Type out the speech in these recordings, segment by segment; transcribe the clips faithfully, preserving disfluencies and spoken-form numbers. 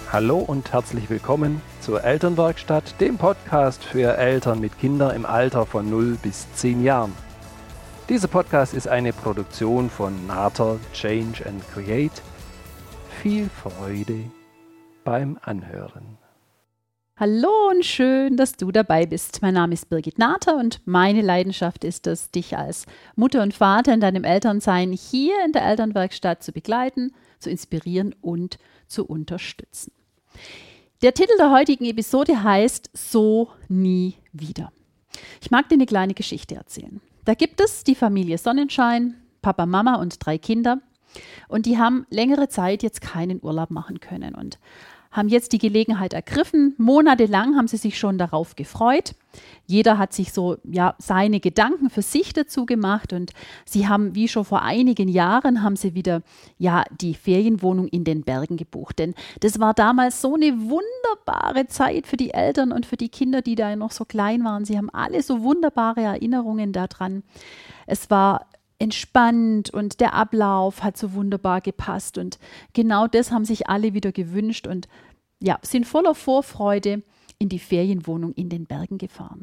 Hallo und herzlich willkommen zur Elternwerkstatt, dem Podcast für Eltern mit Kindern im Alter von null bis zehn Jahren. Dieser Podcast ist eine Produktion von Nater Change and Create. Viel Freude beim Anhören. Hallo und schön, dass du dabei bist. Mein Name ist Birgit Nater und meine Leidenschaft ist es, dich als Mutter und Vater in deinem Elternsein hier in der Elternwerkstatt zu begleiten, zu inspirieren und zu unterstützen. Der Titel der heutigen Episode heißt So nie wieder. Ich mag dir eine kleine Geschichte erzählen. Da gibt es die Familie Sonnenschein, Papa, Mama und drei Kinder. Und die haben längere Zeit jetzt keinen Urlaub machen können und haben jetzt die Gelegenheit ergriffen. Monatelang haben sie sich schon darauf gefreut. Jeder hat sich so ja seine Gedanken für sich dazu gemacht und sie haben, wie schon vor einigen Jahren, haben sie wieder ja die Ferienwohnung in den Bergen gebucht. Denn das war damals so eine wunderbare Zeit für die Eltern und für die Kinder, die da noch so klein waren. Sie haben alle so wunderbare Erinnerungen daran. Es war entspannt und der Ablauf hat so wunderbar gepasst und genau das haben sich alle wieder gewünscht und ja, sind voller Vorfreude in die Ferienwohnung in den Bergen gefahren.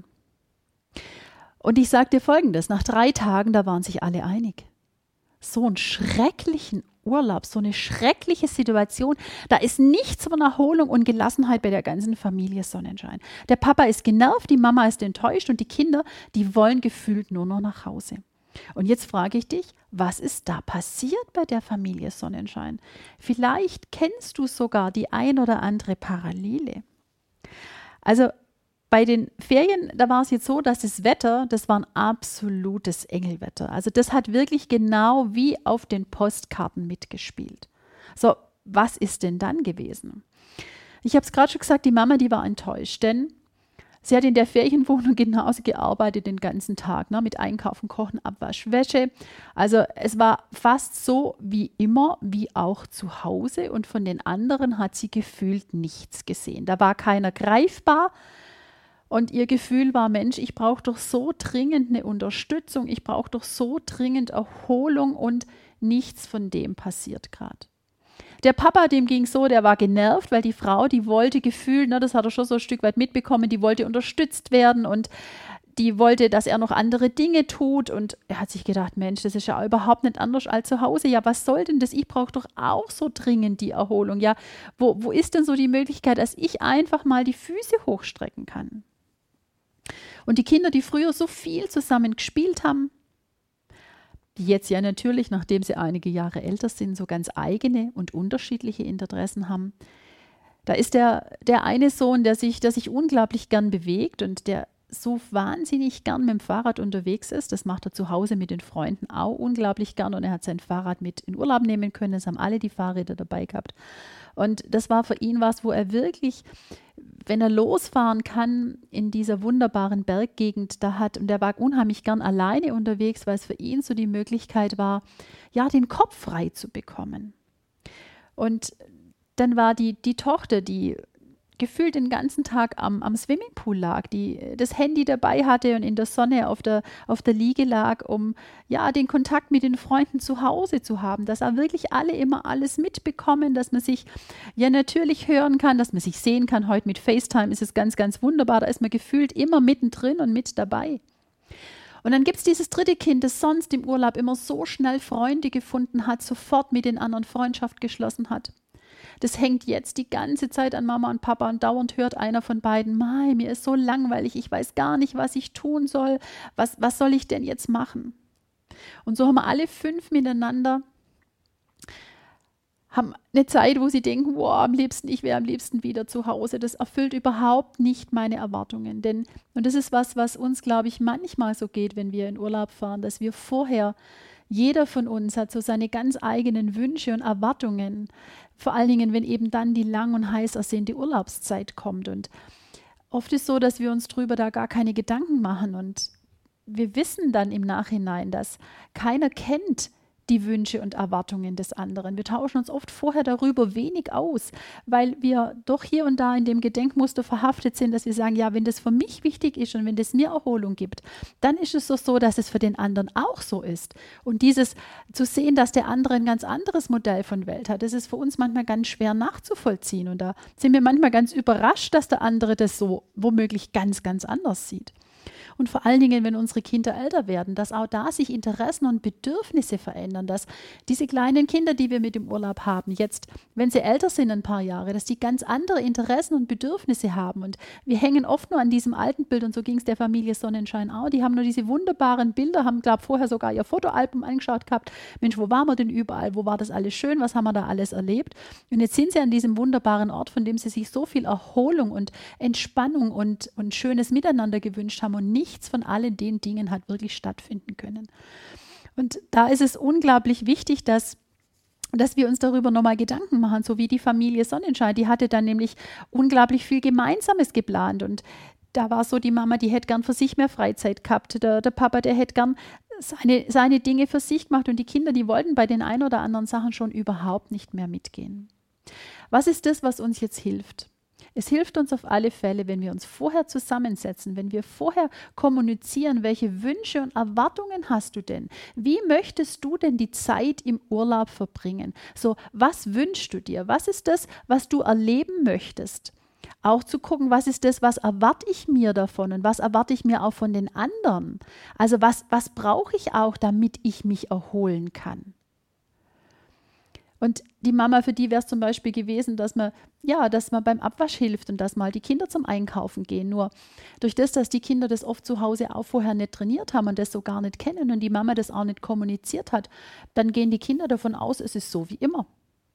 Und ich sage dir Folgendes, nach drei Tagen, da waren sich alle einig. So einen schrecklichen Urlaub, so eine schreckliche Situation, da ist nichts von Erholung und Gelassenheit bei der ganzen Familie Sonnenschein. Der Papa ist genervt, die Mama ist enttäuscht und die Kinder, die wollen gefühlt nur noch nach Hause. Und jetzt frage ich dich, was ist da passiert bei der Familie Sonnenschein? Vielleicht kennst du sogar die ein oder andere Parallele. Also bei den Ferien, da war es jetzt so, dass das Wetter, das war ein absolutes Engelwetter. Also das hat wirklich genau wie auf den Postkarten mitgespielt. So, was ist denn dann gewesen? Ich habe es gerade schon gesagt, die Mama, die war enttäuscht, denn sie hat in der Ferienwohnung genauso gearbeitet den ganzen Tag, ne, mit Einkaufen, Kochen, Abwasch, Wäsche. Also es war fast so wie immer, wie auch zu Hause. Und von den anderen hat sie gefühlt nichts gesehen. Da war keiner greifbar. Und ihr Gefühl war, Mensch, ich brauche doch so dringend eine Unterstützung. Ich brauche doch so dringend Erholung und nichts von dem passiert gerade. Der Papa, dem ging so, der war genervt, weil die Frau, die wollte gefühlt, ne, das hat er schon so ein Stück weit mitbekommen, die wollte unterstützt werden und die wollte, dass er noch andere Dinge tut und er hat sich gedacht, Mensch, das ist ja überhaupt nicht anders als zu Hause. Ja, was soll denn das? Ich brauche doch auch so dringend die Erholung. Ja, wo, wo ist denn so die Möglichkeit, dass ich einfach mal die Füße hochstrecken kann? Und die Kinder, die früher so viel zusammen gespielt haben, die jetzt ja natürlich, nachdem sie einige Jahre älter sind, so ganz eigene und unterschiedliche Interessen haben. Da ist der, der eine Sohn, der sich, der sich unglaublich gern bewegt und der so wahnsinnig gern mit dem Fahrrad unterwegs ist. Das macht er zu Hause mit den Freunden auch unglaublich gern und er hat sein Fahrrad mit in Urlaub nehmen können. Es haben alle die Fahrräder dabei gehabt. Und das war für ihn was, wo er wirklich, wenn er losfahren kann in dieser wunderbaren Berggegend da hat, und er war unheimlich gern alleine unterwegs, weil es für ihn so die Möglichkeit war, ja, den Kopf frei zu bekommen. Und dann war die, die Tochter, die gefühlt den ganzen Tag am, am Swimmingpool lag, die das Handy dabei hatte und in der Sonne auf der, auf der Liege lag, um ja den Kontakt mit den Freunden zu Hause zu haben, dass auch wirklich alle immer alles mitbekommen, dass man sich ja natürlich hören kann, dass man sich sehen kann. Heute mit FaceTime ist es ganz, ganz wunderbar, da ist man gefühlt immer mittendrin und mit dabei. Und dann gibt es dieses dritte Kind, das sonst im Urlaub immer so schnell Freunde gefunden hat, sofort mit den anderen Freundschaft geschlossen hat. Das hängt jetzt die ganze Zeit an Mama und Papa und dauernd hört einer von beiden, Mai, mir ist so langweilig, ich weiß gar nicht, was ich tun soll, was, was soll ich denn jetzt machen? Und so haben wir alle fünf miteinander, haben eine Zeit, wo sie denken, wow, am liebsten, ich wäre am liebsten wieder zu Hause. Das erfüllt überhaupt nicht meine Erwartungen. Denn, und das ist was, was uns, glaube ich, manchmal so geht, wenn wir in Urlaub fahren, dass wir vorher, jeder von uns hat so seine ganz eigenen Wünsche und Erwartungen. Vor allen Dingen, wenn eben dann die lang und heiß ersehnte Urlaubszeit kommt. Und oft ist es so, dass wir uns drüber da gar keine Gedanken machen. Und wir wissen dann im Nachhinein, dass keiner kennt die Wünsche und Erwartungen des anderen. Wir tauschen uns oft vorher darüber wenig aus, weil wir doch hier und da in dem Gedenkmuster verhaftet sind, dass wir sagen, ja, wenn das für mich wichtig ist und wenn das mir Erholung gibt, dann ist es doch so, dass es für den anderen auch so ist. Und dieses zu sehen, dass der andere ein ganz anderes Modell von Welt hat, das ist für uns manchmal ganz schwer nachzuvollziehen. Und da sind wir manchmal ganz überrascht, dass der andere das so womöglich ganz, ganz anders sieht. Und vor allen Dingen, wenn unsere Kinder älter werden, dass auch da sich Interessen und Bedürfnisse verändern, dass diese kleinen Kinder, die wir mit dem Urlaub haben, jetzt, wenn sie älter sind, ein paar Jahre, dass die ganz andere Interessen und Bedürfnisse haben. Und wir hängen oft nur an diesem alten Bild, und so ging es der Familie Sonnenschein auch. Die haben nur diese wunderbaren Bilder, haben, glaube ich, vorher sogar ihr Fotoalbum angeschaut gehabt. Mensch, wo waren wir denn überall? Wo war das alles schön? Was haben wir da alles erlebt? Und jetzt sind sie an diesem wunderbaren Ort, von dem sie sich so viel Erholung und Entspannung und, und schönes Miteinander gewünscht haben, und nicht Nichts von allen den Dingen hat wirklich stattfinden können. Und da ist es unglaublich wichtig, dass, dass wir uns darüber nochmal Gedanken machen, so wie die Familie Sonnenschein. Die hatte dann nämlich unglaublich viel Gemeinsames geplant. Und da war so die Mama, die hätte gern für sich mehr Freizeit gehabt. Der, der Papa, der hätte gern seine, seine Dinge für sich gemacht. Und die Kinder, die wollten bei den ein oder anderen Sachen schon überhaupt nicht mehr mitgehen. Was ist das, was uns jetzt hilft? Es hilft uns auf alle Fälle, wenn wir uns vorher zusammensetzen, wenn wir vorher kommunizieren, welche Wünsche und Erwartungen hast du denn? Wie möchtest du denn die Zeit im Urlaub verbringen? So, was wünschst du dir? Was ist das, was du erleben möchtest? Auch zu gucken, was ist das, was erwarte ich mir davon und was erwarte ich mir auch von den anderen? Also was, was brauche ich auch, damit ich mich erholen kann? Und die Mama, für die wäre es zum Beispiel gewesen, dass man, ja, dass man beim Abwasch hilft und dass mal die Kinder zum Einkaufen gehen. Nur durch das, dass die Kinder das oft zu Hause auch vorher nicht trainiert haben und das so gar nicht kennen und die Mama das auch nicht kommuniziert hat, dann gehen die Kinder davon aus, es ist so wie immer.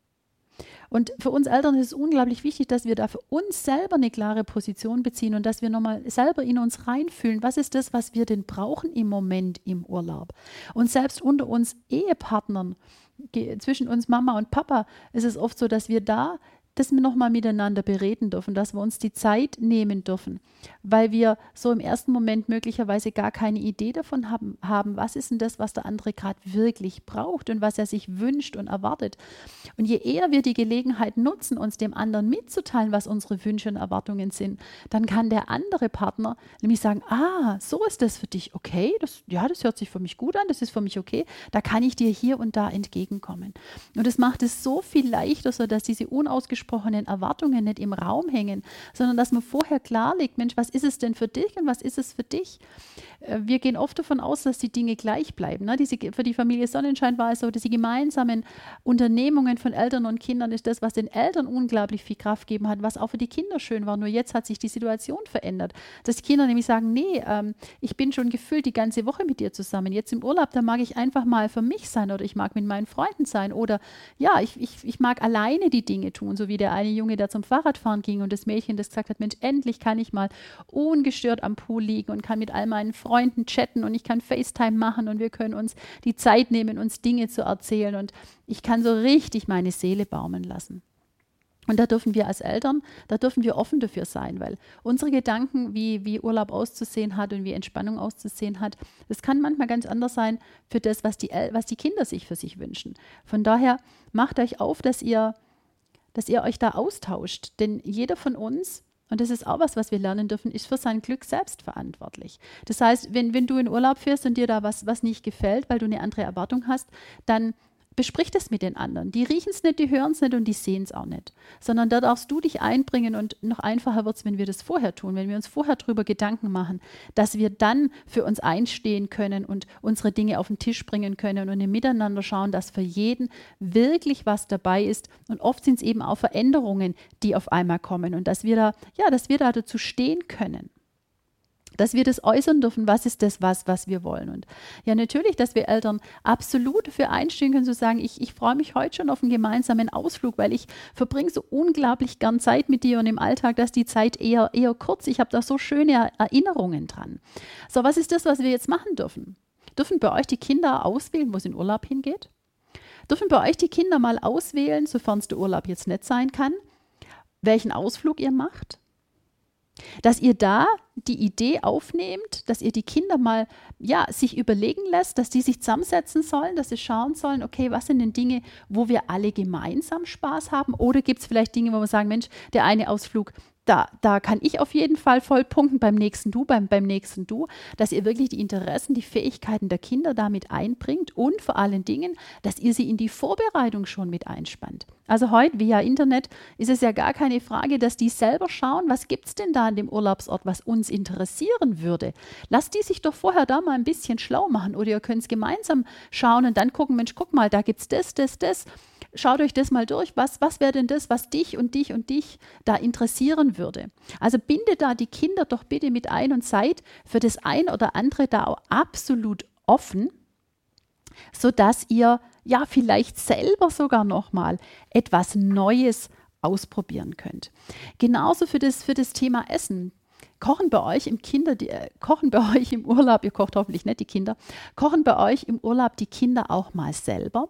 Und für uns Eltern ist es unglaublich wichtig, dass wir da für uns selber eine klare Position beziehen und dass wir nochmal selber in uns reinfühlen, was ist das, was wir denn brauchen im Moment im Urlaub. Und selbst unter uns Ehepartnern, zwischen uns Mama und Papa, ist es oft so, dass wir da das wir nochmal miteinander bereden dürfen, dass wir uns die Zeit nehmen dürfen, weil wir so im ersten Moment möglicherweise gar keine Idee davon haben, haben was ist denn das, was der andere gerade wirklich braucht und was er sich wünscht und erwartet. Und je eher wir die Gelegenheit nutzen, uns dem anderen mitzuteilen, was unsere Wünsche und Erwartungen sind, dann kann der andere Partner nämlich sagen, ah, so ist das für dich, okay, das, ja, das hört sich für mich gut an, das ist für mich okay, da kann ich dir hier und da entgegenkommen. Und das macht es so viel leichter, so dass diese unausgesprochenen Erwartungen nicht im Raum hängen, sondern dass man vorher klarlegt, Mensch, was ist es denn für dich und was ist es für dich? Wir gehen oft davon aus, dass die Dinge gleich bleiben. Ne? Diese, für die Familie Sonnenschein war es so, dass die gemeinsamen Unternehmungen von Eltern und Kindern ist das, was den Eltern unglaublich viel Kraft gegeben hat, was auch für die Kinder schön war. Nur jetzt hat sich die Situation verändert, dass die Kinder nämlich sagen, nee, ähm, ich bin schon gefühlt die ganze Woche mit dir zusammen. Jetzt im Urlaub, da mag ich einfach mal für mich sein oder ich mag mit meinen Freunden sein oder ja, ich, ich, ich mag alleine die Dinge tun, so wie der eine Junge, der zum Fahrradfahren ging und das Mädchen, das gesagt hat, Mensch, endlich kann ich mal ungestört am Pool liegen und kann mit all meinen Freunden chatten und ich kann FaceTime machen und wir können uns die Zeit nehmen, uns Dinge zu erzählen und ich kann so richtig meine Seele baumeln lassen. Und da dürfen wir als Eltern, da dürfen wir offen dafür sein, weil unsere Gedanken, wie, wie Urlaub auszusehen hat und wie Entspannung auszusehen hat, das kann manchmal ganz anders sein für das, was die, was die Kinder sich für sich wünschen. Von daher macht euch auf, dass ihr dass ihr euch da austauscht. Denn jeder von uns, und das ist auch was, was wir lernen dürfen, ist für sein Glück selbst verantwortlich. Das heißt, wenn, wenn du in Urlaub fährst und dir da was, was nicht gefällt, weil du eine andere Erwartung hast, dann besprich das mit den anderen. Die riechen es nicht, die hören es nicht und die sehen es auch nicht. Sondern da darfst du dich einbringen und noch einfacher wird es, wenn wir das vorher tun, wenn wir uns vorher darüber Gedanken machen, dass wir dann für uns einstehen können und unsere Dinge auf den Tisch bringen können und im Miteinander schauen, dass für jeden wirklich was dabei ist. Und oft sind es eben auch Veränderungen, die auf einmal kommen und dass wir da, ja, dass wir da dazu stehen können. Dass wir das äußern dürfen, was ist das, was, was wir wollen. Und ja, natürlich, dass wir Eltern absolut dafür einstehen können, zu sagen, ich, ich freue mich heute schon auf einen gemeinsamen Ausflug, weil ich verbringe so unglaublich gern Zeit mit dir und im Alltag, dass die Zeit eher, eher kurz, ich habe da so schöne Erinnerungen dran. So, was ist das, was wir jetzt machen dürfen? Dürfen bei euch die Kinder auswählen, wo es in Urlaub hingeht? Dürfen bei euch die Kinder mal auswählen, sofern es der Urlaub jetzt nicht sein kann, welchen Ausflug ihr macht? Dass ihr da die Idee aufnehmt, dass ihr die Kinder mal ja, sich überlegen lässt, dass die sich zusammensetzen sollen, dass sie schauen sollen, okay, was sind denn Dinge, wo wir alle gemeinsam Spaß haben? Oder gibt es vielleicht Dinge, wo wir sagen, Mensch, der eine Ausflug, da, da kann ich auf jeden Fall voll punkten, beim nächsten du, beim, beim nächsten du, dass ihr wirklich die Interessen, die Fähigkeiten der Kinder damit einbringt und vor allen Dingen, dass ihr sie in die Vorbereitung schon mit einspannt. Also heute via Internet ist es ja gar keine Frage, dass die selber schauen, was gibt es denn da an dem Urlaubsort, was uns interessieren würde. Lasst die sich doch vorher da mal ein bisschen schlau machen oder ihr könnt es gemeinsam schauen und dann gucken, Mensch, guck mal, da gibt es das, das, das. Schaut euch das mal durch, was, was wäre denn das, was dich und dich und dich da interessieren würde. Also bindet da die Kinder doch bitte mit ein und seid für das ein oder andere da auch absolut offen, sodass ihr ja vielleicht selber sogar nochmal etwas Neues ausprobieren könnt. Genauso für das, für das Thema Essen. Kochen bei euch im Kinder, die, äh, kochen bei euch im Urlaub, ihr kocht hoffentlich nicht die Kinder, kochen bei euch im Urlaub die Kinder auch mal selber.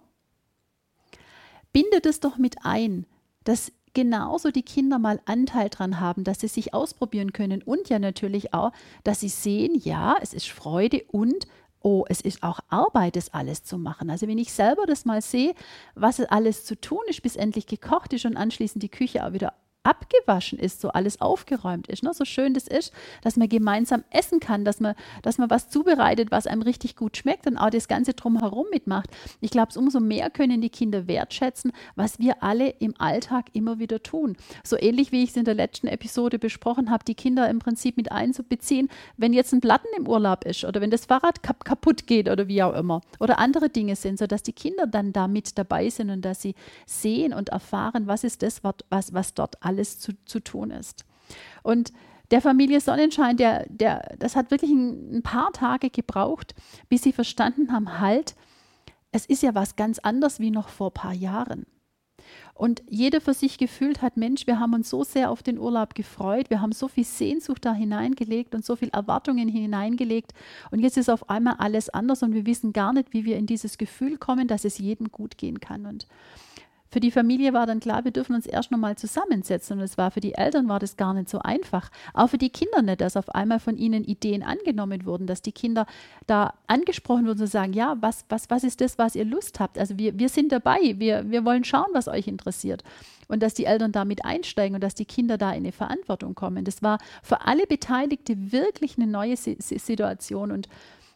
Bindet es doch mit ein, dass genauso die Kinder mal Anteil dran haben, dass sie sich ausprobieren können und ja natürlich auch, dass sie sehen, ja, es ist Freude und oh, es ist auch Arbeit, das alles zu machen. Also wenn ich selber das mal sehe, was alles zu tun ist, bis endlich gekocht ist und anschließend die Küche auch wieder abgewaschen ist, so alles aufgeräumt ist. Ne? So schön das ist, dass man gemeinsam essen kann, dass man, dass man was zubereitet, was einem richtig gut schmeckt und auch das Ganze drumherum mitmacht. Ich glaube, umso mehr können die Kinder wertschätzen, was wir alle im Alltag immer wieder tun. So ähnlich wie ich es in der letzten Episode besprochen habe, die Kinder im Prinzip mit einzubeziehen, wenn jetzt ein Platten im Urlaub ist oder wenn das Fahrrad kap- kaputt geht oder wie auch immer oder andere Dinge sind, sodass die Kinder dann da mit dabei sind und dass sie sehen und erfahren, was ist das, was, was dort alles alles zu, zu tun ist. Und der Familie Sonnenschein, der, der, das hat wirklich ein, ein paar Tage gebraucht, bis sie verstanden haben, halt, es ist ja was ganz anderes wie noch vor ein paar Jahren. Und jeder für sich gefühlt hat, Mensch, wir haben uns so sehr auf den Urlaub gefreut, wir haben so viel Sehnsucht da hineingelegt und so viel Erwartungen hineingelegt und jetzt ist auf einmal alles anders und wir wissen gar nicht, wie wir in dieses Gefühl kommen, dass es jedem gut gehen kann. Und für die Familie war dann klar, wir dürfen uns erst nochmal zusammensetzen und es war für die Eltern war das gar nicht so einfach. Auch für die Kinder nicht, dass auf einmal von ihnen Ideen angenommen wurden, dass die Kinder da angesprochen wurden und sagen, ja, was, was, was ist das, was ihr Lust habt? Also wir, wir sind dabei, wir, wir wollen schauen, was euch interessiert. Und dass die Eltern da mit einsteigen und dass die Kinder da in eine Verantwortung kommen. Das war für alle Beteiligte wirklich eine neue Si- Situation und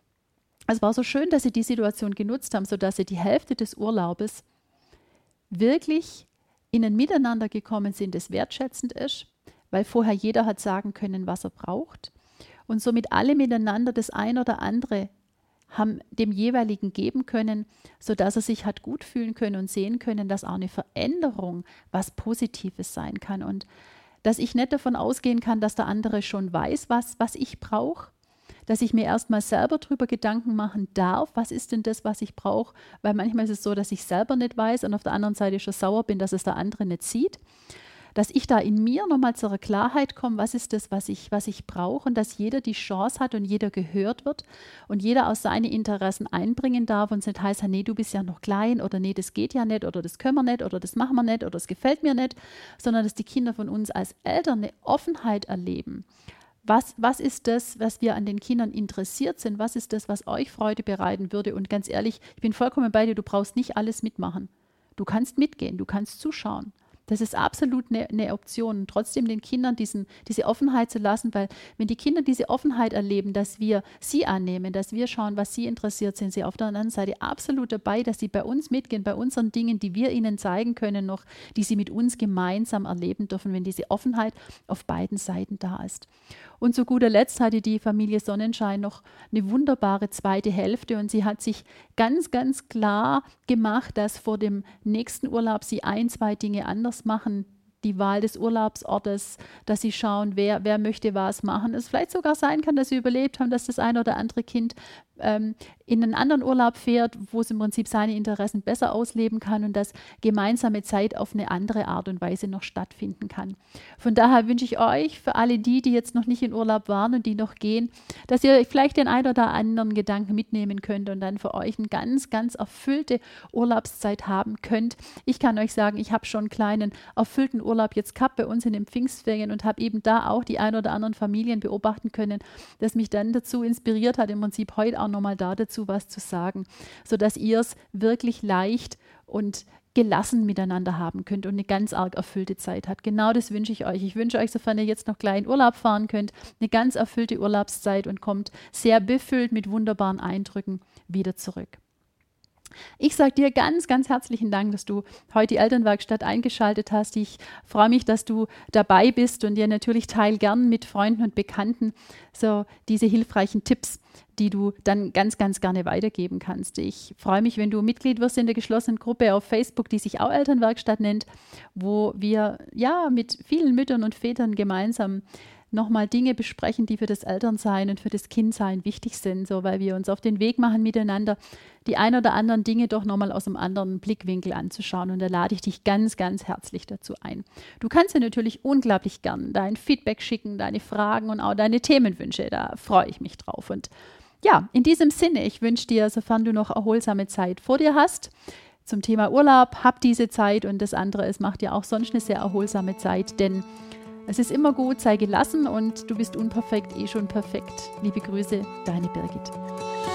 es war so schön, dass sie die Situation genutzt haben, sodass sie die Hälfte des Urlaubes wirklich in ein Miteinander gekommen sind, das wertschätzend ist, weil vorher jeder hat sagen können, was er braucht und somit alle miteinander das ein oder andere haben dem jeweiligen geben können, sodass er sich hat gut fühlen können und sehen können, dass auch eine Veränderung was Positives sein kann und dass ich nicht davon ausgehen kann, dass der andere schon weiß, was, was ich brauche, dass ich mir erstmal selber darüber Gedanken machen darf, was ist denn das, was ich brauche, weil manchmal ist es so, dass ich selber nicht weiß und auf der anderen Seite schon sauer bin, dass es der andere nicht sieht, dass ich da in mir nochmal zur Klarheit komme, was ist das, was ich, was ich brauche und dass jeder die Chance hat und jeder gehört wird und jeder auch seine Interessen einbringen darf und es nicht heißt, nee, du bist ja noch klein oder nee, das geht ja nicht oder das können wir nicht oder das machen wir nicht oder das gefällt mir nicht, sondern dass die Kinder von uns als Eltern eine Offenheit erleben. Was, was ist das, was wir an den Kindern interessiert sind? Was ist das, was euch Freude bereiten würde? Und ganz ehrlich, ich bin vollkommen bei dir, du brauchst nicht alles mitmachen. Du kannst mitgehen, du kannst zuschauen. Das ist absolut eine, eine Option. Und trotzdem den Kindern diesen, diese Offenheit zu lassen, weil wenn die Kinder diese Offenheit erleben, dass wir sie annehmen, dass wir schauen, was sie interessiert, sind sie auf der anderen Seite absolut dabei, dass sie bei uns mitgehen, bei unseren Dingen, die wir ihnen zeigen können noch, die sie mit uns gemeinsam erleben dürfen, wenn diese Offenheit auf beiden Seiten da ist. Und zu guter Letzt hatte die Familie Sonnenschein noch eine wunderbare zweite Hälfte und sie hat sich ganz, ganz klar gemacht, dass vor dem nächsten Urlaub sie ein, zwei Dinge anders machen. Die Wahl des Urlaubsortes, dass sie schauen, wer, wer möchte was machen. Es vielleicht sogar sein kann, dass sie überlebt haben, dass das eine oder andere Kind ähm, in einen anderen Urlaub fährt, wo es im Prinzip seine Interessen besser ausleben kann und dass gemeinsame Zeit auf eine andere Art und Weise noch stattfinden kann. Von daher wünsche ich euch, für alle die, die jetzt noch nicht in Urlaub waren und die noch gehen, dass ihr vielleicht den einen oder anderen Gedanken mitnehmen könnt und dann für euch eine ganz, ganz erfüllte Urlaubszeit haben könnt. Ich kann euch sagen, ich habe schon einen kleinen erfüllten Urlaub jetzt gehabt bei uns in den Pfingstferien und habe eben da auch die ein oder anderen Familien beobachten können, das mich dann dazu inspiriert hat, im Prinzip heute auch nochmal da dazu was zu sagen, sodass ihr es wirklich leicht und gelassen miteinander haben könnt und eine ganz arg erfüllte Zeit hat. Genau das wünsche ich euch. Ich wünsche euch, sofern ihr jetzt noch gleich in Urlaub fahren könnt, eine ganz erfüllte Urlaubszeit und kommt sehr befüllt mit wunderbaren Eindrücken wieder zurück. Ich sage dir ganz, ganz herzlichen Dank, dass du heute die Elternwerkstatt eingeschaltet hast. Ich freue mich, dass du dabei bist und dir natürlich teil gern mit Freunden und Bekannten so diese hilfreichen Tipps, die du dann ganz, ganz gerne weitergeben kannst. Ich freue mich, wenn du Mitglied wirst in der geschlossenen Gruppe auf Facebook, die sich auch Elternwerkstatt nennt, wo wir ja mit vielen Müttern und Vätern gemeinsam nochmal Dinge besprechen, die für das Elternsein und für das Kindsein wichtig sind, so weil wir uns auf den Weg machen miteinander, die ein oder anderen Dinge doch nochmal aus einem anderen Blickwinkel anzuschauen. Und da lade ich dich ganz, ganz herzlich dazu ein. Du kannst dir natürlich unglaublich gern dein Feedback schicken, deine Fragen und auch deine Themenwünsche. Da freue ich mich drauf. Und ja, in diesem Sinne, ich wünsche dir, sofern du noch erholsame Zeit vor dir hast, zum Thema Urlaub, hab diese Zeit und das andere, es macht dir auch sonst eine sehr erholsame Zeit, denn es ist immer gut, sei gelassen und du bist unperfekt, eh schon perfekt. Liebe Grüße, deine Birgit.